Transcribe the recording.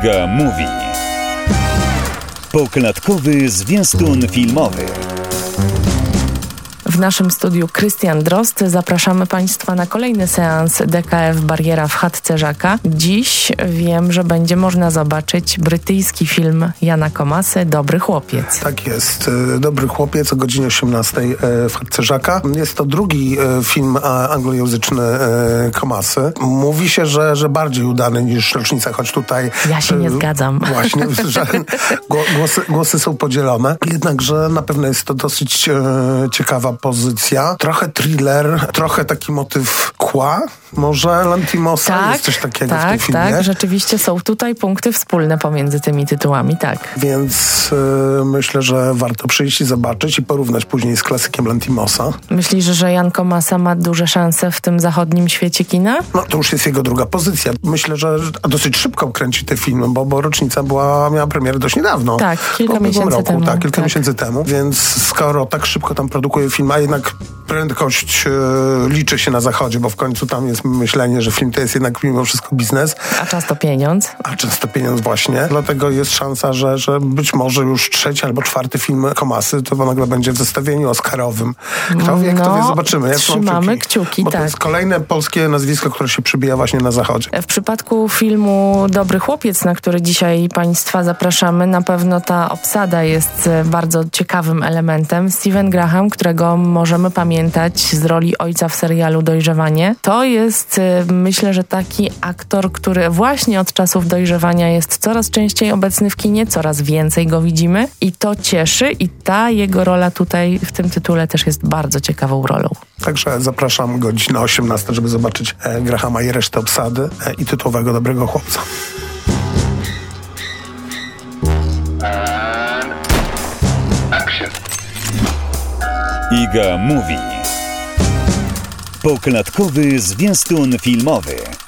Iga Mówi. Poklatkowy zwiastun filmowy. W naszym studiu Krystian Drozd. Zapraszamy Państwa na kolejny seans DKF Bariera w chatce Żaka. Dziś wiem, że będzie można zobaczyć brytyjski film Jana Komasy Dobry chłopiec. Tak jest. Dobry chłopiec o godzinie 18 w chatce Żaka. Jest to drugi film anglojęzyczny Komasy. Mówi się, że bardziej udany niż Rocznica, choć tutaj... Ja się nie zgadzam. Właśnie, że głosy są podzielone. Jednakże na pewno jest to dosyć ciekawa pozycja. Trochę thriller, trochę taki motyw kła. Może Lanthimosa? Tak, jest coś takiego w tym filmie? Tak, rzeczywiście są tutaj punkty wspólne pomiędzy tymi tytułami, tak. Więc myślę, że warto przyjść i zobaczyć i porównać później z klasykiem Lanthimosa. Myślisz, że Jan Komasa ma duże szanse w tym zachodnim świecie kina? No to już jest jego druga pozycja. Myślę, że dosyć szybko kręci te filmy, bo Rocznica miała premierę dość niedawno. Tak, kilka miesięcy temu. Tak, kilka miesięcy temu. Więc skoro tak szybko tam produkuje film, a jednak prędkość liczy się na zachodzie, bo w końcu tam jest myślenie, że film to jest jednak mimo wszystko biznes. A często pieniądz. Właśnie. Dlatego jest szansa, że być może już trzeci albo czwarty film Komasy to nagle będzie w zestawieniu oscarowym. Kto wie, zobaczymy. Trzymamy kciuki, bo tak. to jest kolejne polskie nazwisko, które się przybija właśnie na zachodzie. W przypadku filmu Dobry chłopiec, na który dzisiaj Państwa zapraszamy, na pewno ta obsada jest bardzo ciekawym elementem. Stephen Graham, którego możemy pamiętać z roli ojca w serialu Dojrzewanie. To jest, myślę, że taki aktor, który właśnie od czasów dojrzewania jest coraz częściej obecny w kinie, coraz więcej go widzimy i to cieszy i ta jego rola tutaj w tym tytule też jest bardzo ciekawą rolą. Także zapraszam godzina 18, żeby zobaczyć Grahama i resztę obsady i tytułowego Dobrego chłopca. Iga Mówi. Poklatkowy zwiastun filmowy.